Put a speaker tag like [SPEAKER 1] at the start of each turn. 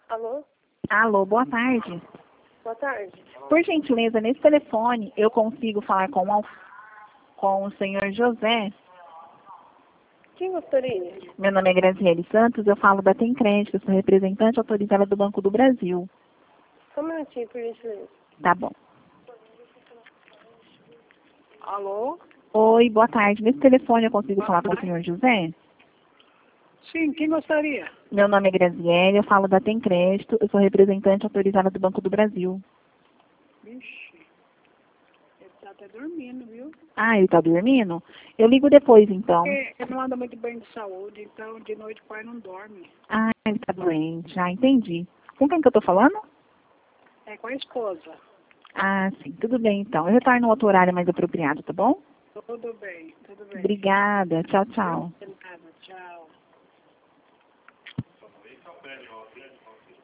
[SPEAKER 1] Alô?
[SPEAKER 2] Alô, boa tarde.
[SPEAKER 1] Boa tarde.
[SPEAKER 2] Por gentileza, nesse telefone eu consigo falar com o senhor José?
[SPEAKER 1] Quem gostaria?
[SPEAKER 2] Meu nome é Graziele Santos, eu falo da Tem Crédito, eu sou representante autorizada do Banco do Brasil.
[SPEAKER 1] Só um minutinho, por gentileza.
[SPEAKER 2] Tá bom.
[SPEAKER 1] Alô?
[SPEAKER 2] Oi, boa tarde. Nesse telefone eu consigo falar com o senhor José?
[SPEAKER 1] Sim, quem gostaria?
[SPEAKER 2] Meu nome é Graziele, eu falo da Tem Crédito, eu sou representante autorizada do Banco do Brasil.
[SPEAKER 1] Vixe, ele tá até dormindo, viu?
[SPEAKER 2] Ah, ele tá dormindo? Eu ligo depois, então.
[SPEAKER 1] Ele não anda muito bem de saúde, então de noite o pai não dorme.
[SPEAKER 2] Ah, ele tá doente, já entendi. Com quem que eu tô falando?
[SPEAKER 1] É com a esposa.
[SPEAKER 2] Ah, sim, tudo bem então. Eu retorno no outro horário mais apropriado, tá bom?
[SPEAKER 1] Tudo bem, tudo bem.
[SPEAKER 2] Obrigada, tchau, tchau.
[SPEAKER 1] Não tem nada, tchau.